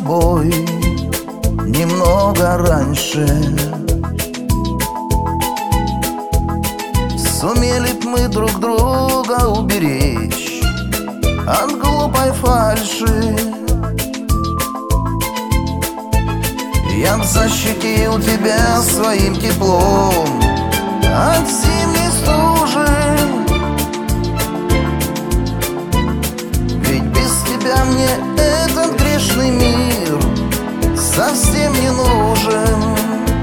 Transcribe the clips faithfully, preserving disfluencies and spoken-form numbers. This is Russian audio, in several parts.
тобой немного раньше. Сумели б мы друг друга уберечь от глупой фальши. Я б защитил тебя своим теплом от зимней стужи. Ведь без тебя мне этот грешный мир совсем не нужен.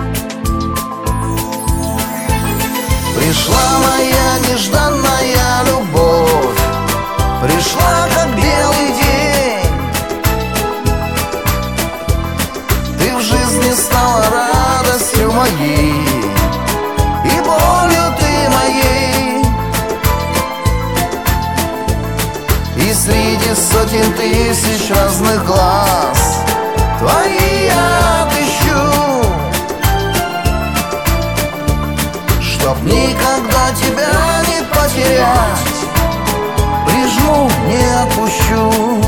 Пришла моя нежданная любовь, пришла как белый день. Ты в жизни стала радостью моей и болью ты моей. И среди сотен тысяч разных глаз твои я отыщу, чтоб никогда тебя не потерять, прижму, не отпущу.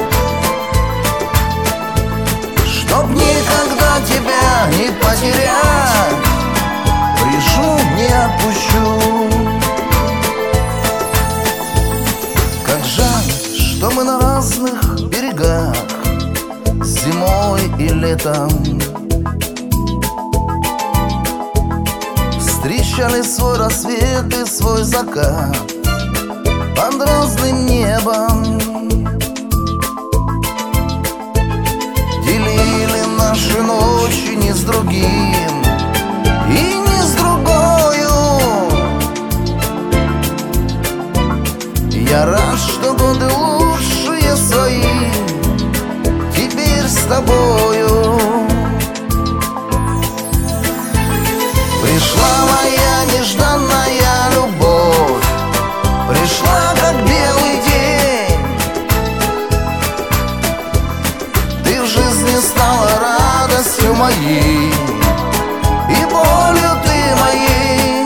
Чтоб никогда тебя не потерять, прижму, не отпущу. Как жаль, что мы на разных берегах зимой и летом встречали свой рассвет и свой закат под разным небом. Делили наши ночи не с другим и не с другою. Я рад, что годы лучшие свои теперь с тобою. Пришла моя нежданная любовь, пришла как белый день. Ты в жизни стала радостью моей и болью ты моей.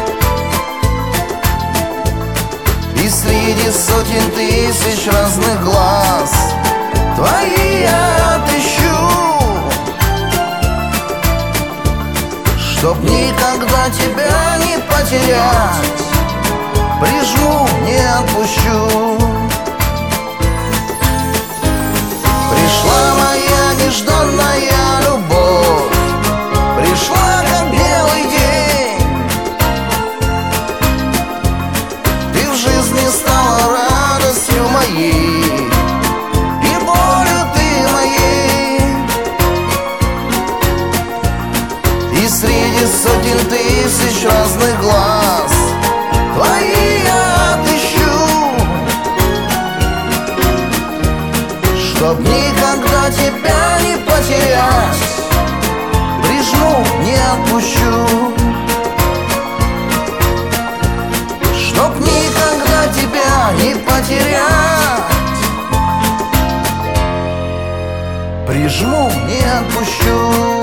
И среди сотен тысяч разных глаз твои я отыщу, чтоб никогда тебя не потерять, прижму, не отпущу. Пришла моя нежданная любовь, пришла как белый день. Ты в жизни стала радостью моей и болью ты моей. И среди сотен тысяч разных глаз твои я отыщу, чтоб никогда тебя не потерять, прижму, не отпущу. Чтоб никогда тебя не потерять, прижму, не отпущу.